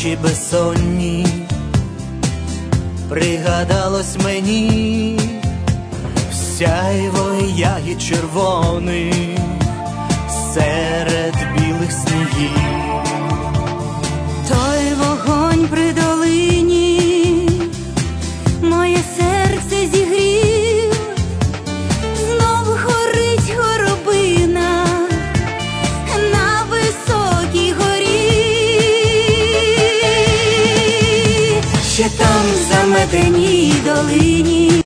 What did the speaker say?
ночі безсонні, пригадалось мені сяйво ягід червоних серед білих снігів.